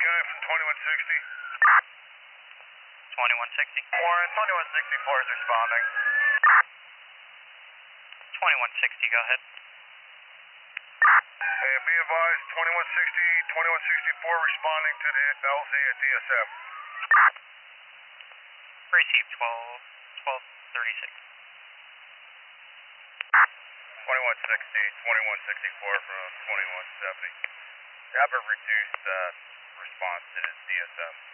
guy from 2160. 2160. Warren, 2164 is responding. 2160, go ahead. Hey, be advised, 2160, 2164 responding to the LZ at DSM. Received 1236. 2160, 2164 from 2170. Have a reduced response to the DSM.